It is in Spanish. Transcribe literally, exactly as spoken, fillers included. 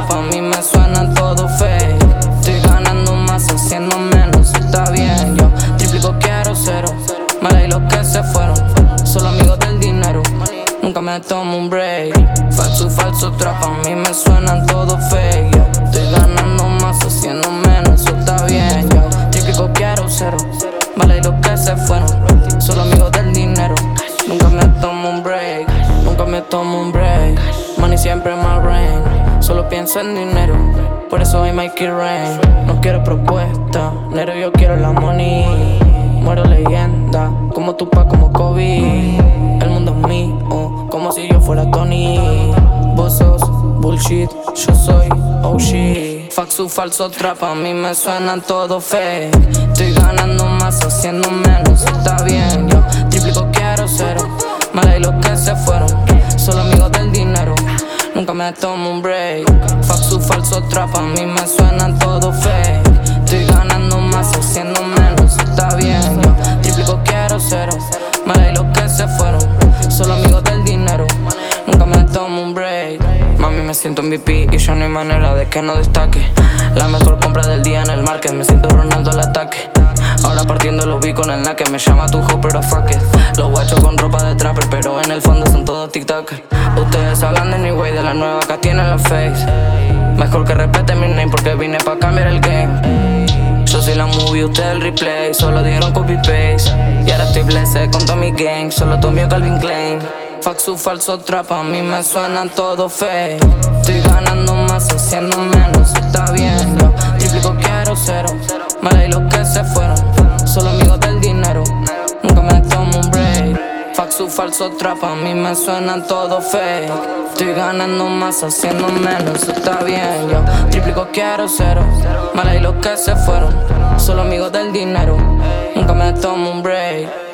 trap a mí me suena todo fake. Estoy ganando más haciendo menos, está bien. Yo triplico quiero cero, mala y los que se fueron, solo amigos del dinero. Nunca me tomo un break. Falso, falso trap a mí me suena todo fake. Yo estoy ganando más haciendo menos, está bien. Yo triplico quiero cero, mala y los que se fueron, solo amigos del dinero. Nunca me tomo un break, nunca me tomo un break. Money siempre más rain, solo pienso en dinero, por eso I make it rain. No quiero propuesta, nero yo quiero la money. Muero leyenda, como Tupac, como Kobe. El mundo es mío, como si yo fuera Tony. Vos sos bullshit, yo soy O G. Fuck su falso trap, a mí me suena todo fake. Estoy ganando más haciendo menos, está bien. Yo triplico quiero cero, mala y los que se fueron, solo amigos del dinero. Nunca me tomo un break. Fuck su falso trap, a mí me suena todo fake. Estoy ganando más haciendo menos, está bien. Yo triplico quiero cero, mala y los que se fueron, solo amigos del dinero. Nunca me tomo un break. Mami, me siento M V P y yo no hay manera de que no destaque. La mejor compra del día en el market, me siento Ronaldo al ataque. Ahora partiendo los vi con el naque, me llama tu hoe pero fuck it. Los guachos con ropa de trapper, pero en el fondo son todos TikTokers. Ustedes hablan de Anyway, de la nueva acá tienen la face. Mejor que respeten mi name porque vine pa' cambiar el game. Yo soy la movie, usted el replay, solo dieron copy paste. Y ahora estoy blessed con todo mi gang, solo tomé Calvin Klein. Fuck su falso trap, a mí me suena todo fake. Estoy ganando más haciendo menos, está bien. Yo triplico quiero cero, mala y los que se fueron, solo amigos del dinero. Nunca me tomo un break. Fuck su falso trap, a mí me suena todo fake. Estoy ganando más haciendo menos, está bien. Yo triplico quiero cero, mala y los que se fueron, solo amigos del dinero. Nunca me tomo un break.